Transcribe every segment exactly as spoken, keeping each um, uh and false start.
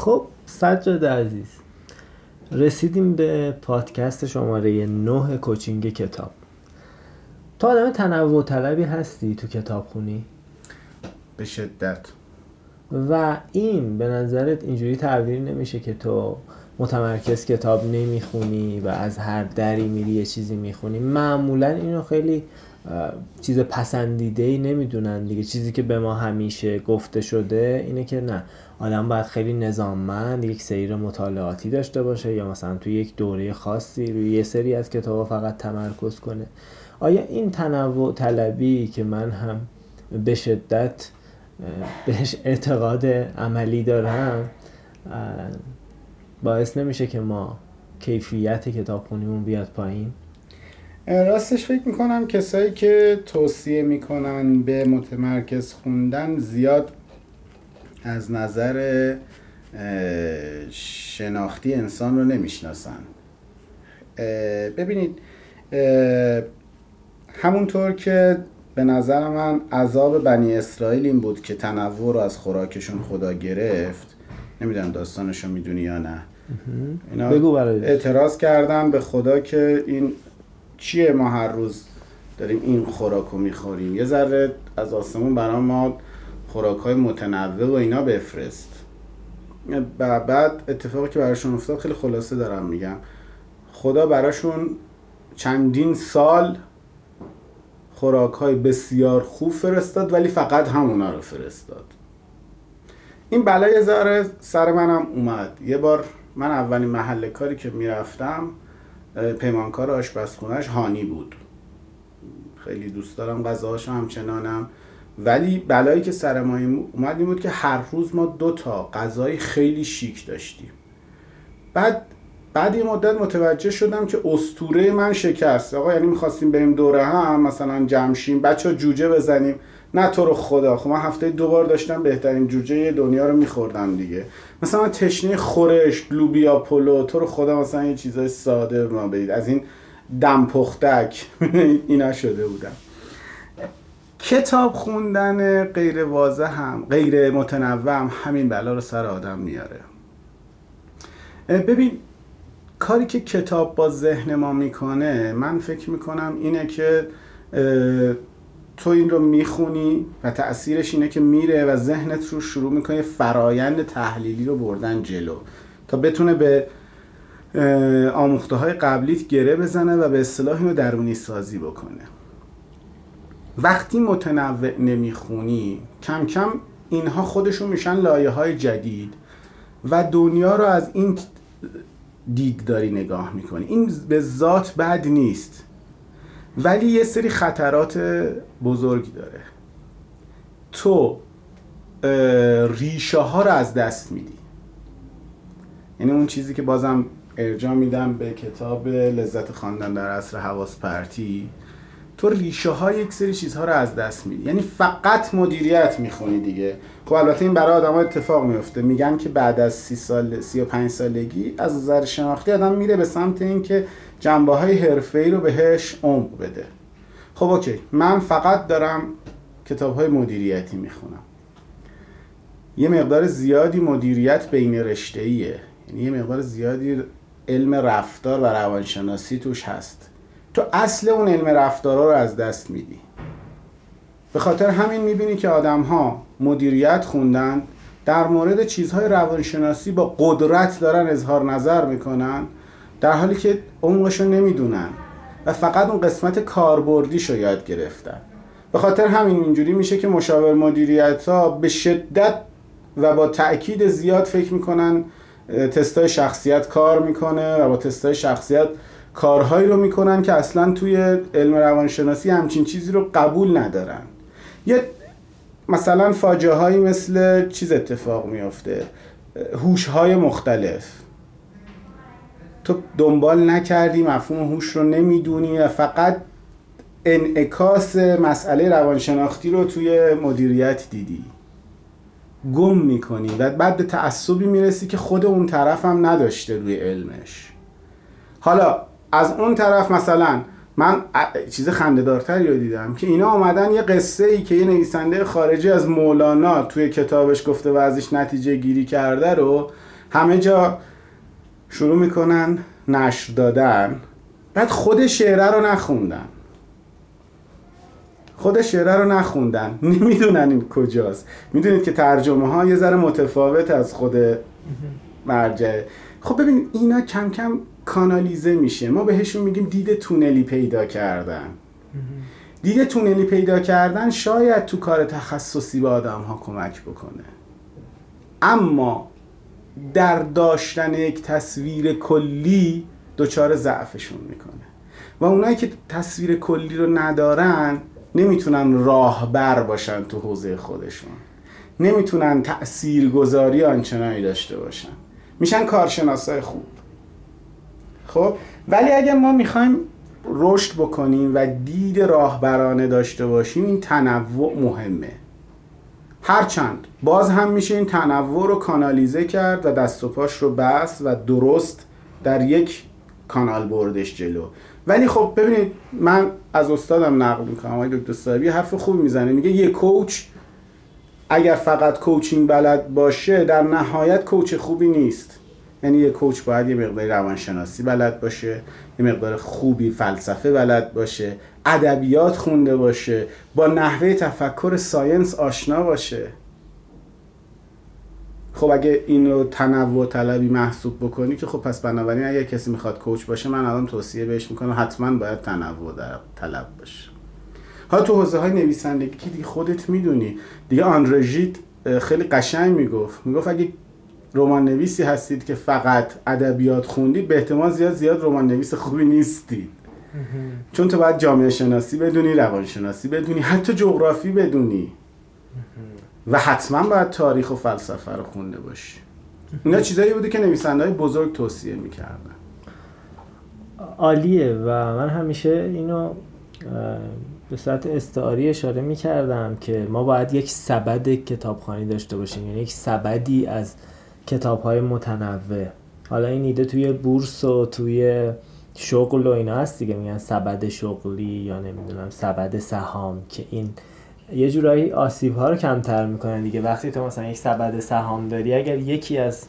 خب سجاد عزیز، رسیدیم به پادکست شماره نه کوچینگ کتاب. تو آدم تنوع طلبی هستی تو کتاب خونی؟ به شدت. و این به نظرت اینجوری تعبیر نمیشه که تو متمرکز کتاب نمیخونی و از هر دری میری یه چیزی میخونی؟ معمولا اینو خیلی چیز پسندیده‌ای نمیدونن دیگه. چیزی که به ما همیشه گفته شده اینه که نه، آدم باید خیلی نظاممند یک سیر مطالعاتی داشته باشه یا مثلا توی یک دوره خاصی روی یه سری از کتابا فقط تمرکز کنه. آیا این تنوع طلبی که من هم به شدت بهش اعتقاد عملی دارم باعث نمیشه که ما کیفیت کتابخونیمون بیاد پایین؟ راستش فکر میکنم کسایی که توصیه میکنن به متمرکز خوندن زیاد از نظر شناختی انسان رو نمیشناسن. ببینید، همونطور که به نظر من عذاب بنی اسرائیل این بود که تنوع رو از خوراکشون خدا گرفت، نمیدونم داستانشو میدونی یا نه. اینا بگو برای اعتراض کردن به خدا که این چیه ما هر روز داریم این خوراکو میخوریم، یه ذره از آسمون برای ما خوراک‌های متنوع و اینا بفرست. و بعد اتفاقی که براشون افتاد خیلی خلاصه دارم میگم، خدا براشون چندین سال خوراک‌های بسیار خوب فرستاد ولی فقط همونا رو فرستاد. این بلای ذره سر منم اومد. یه بار من اولین محل کاری که میرفتم پیمانکار آشپزخونه‌اش هانی بود. خیلی دوست دارم غذاهاشو همچنانم، ولی بلایی که سر ما اومد این بود که هر روز ما دو تا غذای خیلی شیک داشتیم. بعد بعد یه مدت متوجه شدم که اسطوره من شکست. آقا یعنی می‌خواستیم بریم دوره هم مثلا جمع شیم بچه‌ها جوجه بزنیم، نه تو رو خدا، خب من هفته دو بار داشتم بهترین جوجه دنیا رو می‌خوردم دیگه. مثلا من تشنه خورش، لوبیا پلو، تو رو خدا مثلا یه چیزای ساده ما بدید، از این دم پختک اینا شده بودم. کتاب خوندن غیر واضح هم غیر متنوع هم همین بلا رو سر آدم میاره. ببین، کاری که کتاب با ذهن ما میکنه، من فکر میکنم اینه که تو این رو میخونی و تأثیرش اینه که میره و ذهنت رو شروع میکنه فرایند تحلیلی رو بردن جلو تا بتونه به آموخته های قبلیت گره بزنه و به اصطلاح اینو درونی سازی بکنه. وقتی متنوع نمیخونی، کم کم اینها خودشون میشن لایه های جدید و دنیا رو از این دید داری نگاه میکنی. این به ذات بد نیست، ولی یه سری خطرات بزرگی داره. تو ریشه ها رو از دست میدی. یعنی اون چیزی که بازم ارجاع میدم به کتاب لذت خواندن در عصر حواس پرتی، تو ریشه های یک سری چیزها رو از دست میدی. یعنی فقط مدیریت میخونی دیگه. خب البته این برای آدم ها اتفاق میفته. میگن که بعد از سی سال سی و پنج سالگی از نظر شناختی آدم میره به سمت این که جنبه های حرفه‌ای رو بهش عمق بده. خب اوکی، من فقط دارم کتاب های مدیریتی میخونم. یه مقدار زیادی مدیریت بین رشته‌ایه، یعنی یه مقدار زیادی علم رفتار و روانشناسی توش هست. تو اصل اون علم رفتارا رو از دست میدی. به خاطر همین میبینی که آدم‌ها مدیریت خوندن، در مورد چیزهای روانشناسی با قدرت دارن اظهار نظر میکنن، در حالی که عمقشو نمیدونن و فقط اون قسمت کاربردیشو یاد گرفتن. به خاطر همین اینجوری میشه که مشاور مدیریت‌ها به شدت و با تأکید زیاد فکر میکنن تستای شخصیت کار میکنه و با تستای شخصیت کارهایی رو میکنن که اصلا توی علم روانشناسی همچین چیزی رو قبول ندارن. یه مثلا فاجعه هایی مثل چیز اتفاق میفته، هوش های مختلف. تو دنبال نکردی، مفهوم هوش رو نمیدونی و فقط انعکاس مسئله روانشناختی رو توی مدیریت دیدی، گم میکنی و بعد به تعصبی میرسی که خود اون طرف هم نداشته روی علمش. حالا از اون طرف مثلا من چیز خنده‌دارتری رو دیدم که اینا آمدن یه قصه ای که یه نویسنده خارجی از مولانا توی کتابش گفته و ازش نتیجه گیری کرده رو همه جا شروع میکنن نشر دادن، بعد خود شعره رو نخوندن خود شعره رو نخوندن نمیدونن این کجاست. میدونید که ترجمه ها یه ذره متفاوت از خود مرجع. خب ببین اینا کم کم کانالیزه میشه. ما بهشون میگیم دید تونلی پیدا کردن. دید تونلی پیدا کردن شاید تو کار تخصصی به آدم ها کمک بکنه، اما در داشتن یک تصویر کلی دچار ضعفشون میکنه و اونایی که تصویر کلی رو ندارن نمیتونن راهبر باشن تو حوزه خودشون، نمیتونن تأثیرگذاری آنچنانی داشته باشن، میشن کارشناسای خوب. خب ولی اگه ما میخوایم رشد بکنیم و دید راهبرانه داشته باشیم، این تنوع مهمه. هرچند باز هم میشه این تنوع رو کانالیزه کرد و دست و پاش رو بست و درست در یک کانال بردش جلو. ولی خب ببینید من از استادم نقل میکنم، آقای دکتر صاحبی حرف خوب میزنه، میگه یه کوچ اگر فقط کوچینگ بلد باشه در نهایت کوچ خوبی نیست. یعنی یه کوچ باید یه مقدار روانشناسی بلد باشه، یه مقدار خوبی فلسفه بلد باشه، ادبیات خونده باشه، با نحوه تفکر ساینس آشنا باشه. خب اگه اینو تنوع طلبی محسوب بکنی که خب پس بنابراین اگه کسی میخواد کوچ باشه، من الان توصیه بهش میکنم حتما باید تنوع در طلب باشه. ها تو حوزه های نویسندگی که دیگه خودت میدونی دیگه، آندره ژید خیلی قشنگ میگفت میگفت اگه رمان نویسی هستید که فقط ادبیات خوندید، به احتمال زیاد زیاد رمان نویس خوبی نیستید. چون تو باید جامعه شناسی بدونی، روان شناسی بدونی، حتی جغرافی بدونی و حتما باید تاریخ و فلسفه رو خونده باشی. اینا چیزایی بوده که نویسنده‌های بزرگ توصیه میکردن. عالیه و من همیشه اینو به صورت استعاری اشاره میکردم که ما باید یک سبد کتابخوانی داشته باشیم، یعنی یک سبدی از کتاب‌های متنوع. حالا این ایده توی بورس و توی شغل و اینا هست دیگه، میگن سبد شغلی یا نمیدونم سبد سهام، که این یه جورایی آسیب‌ها رو کمتر میکنه دیگه. وقتی تو مثلا یک سبد سهام داری، اگر یکی از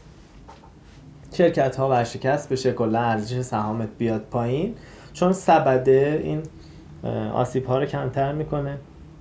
شرکت‌ها ورشکست بشه کلا ارزش سهامت بیاد پایین، چون سبده این آسیب‌ها رو کمتر میکنه.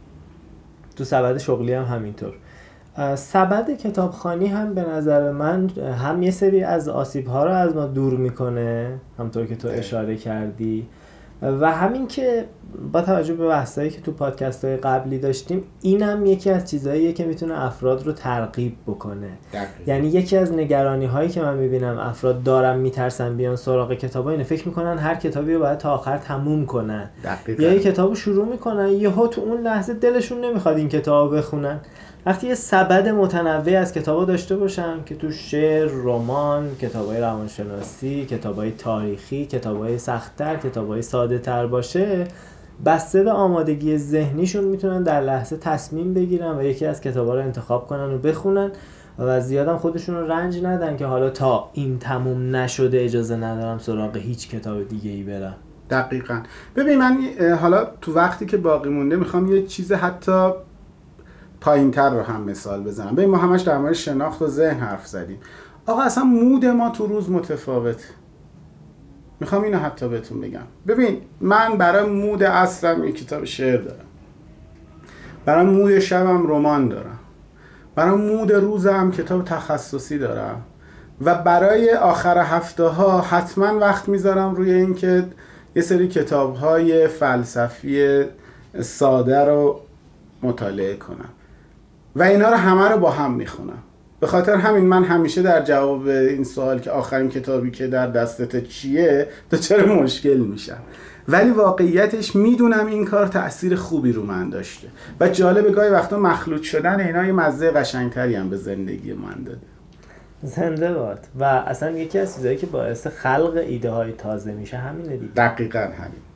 تو سبد شغلی هم همینطور. سبد کتابخوانی هم به نظر من هم یه سری از آسیب‌ها رو از ما دور میکنه، همونطور که تو اشاره کردی، و همین که با توجه به بحثایی که تو پادکست‌های قبلی داشتیم، اینم یکی از چیزاییه که میتونه افراد رو ترغیب بکنه. دقیقا. یعنی یکی از نگرانی‌هایی که من میبینم افراد دارن میترسن بیان سراغ کتابا اینه، فکر میکنن هر کتابی رو باید تا آخر تموم کنن. دقیقا. یا یه کتابو شروع میکنن یهو تو اون لحظه دلشون نمیخواد این کتابو بخونن. وقتی یه سبد متنوع از کتابا داشته باشن که تو شعر، رمان، کتابای روانشناسی، کتابای تاریخی، کتابای سخت‌تر، کتابای ساده‌تر باشه، بسته به آمادگی ذهنیشون میتونن در لحظه تصمیم بگیرن و یکی از کتابا رو انتخاب کنن و بخونن و زیادم خودشون رو رنج ندن که حالا تا این تموم نشده اجازه ندارم سراغ هیچ کتاب دیگه‌ای برم. دقیقاً. ببین من حالا تو وقتی که باقی مونده میخوام یه چیز حتی پایین‌تر رو هم مثال بزنم. ببین ما همش در مورد شناخت و ذهن حرف زدیم. آقا اصلا مود ما تو روز متفاوته. میخوام اینو حتی بهتون بگم. ببین من برای مود عصرم یک کتاب شعر دارم، برای مود شبم رمان دارم، برای مود روزم کتاب تخصصی دارم و برای آخر هفته ها حتما وقت میذارم روی این که یه سری کتاب های فلسفی ساده رو مطالعه کنم و اینا رو همه رو با هم میخونم. به خاطر همین من همیشه در جواب این سوال که آخرین کتابی که در دستت چیه دچار مشکل میشم، ولی واقعیتش میدونم این کار تأثیر خوبی رو من داشته و جالبه گاهی وقتا مخلوط شدن اینا یه مزه قشنگتری هم به زندگی من داده. زنده باد. و اصلا یکی از چیزایی که باعث خلق ایده های تازه میشه همینه دیگه. دقیقاً همین.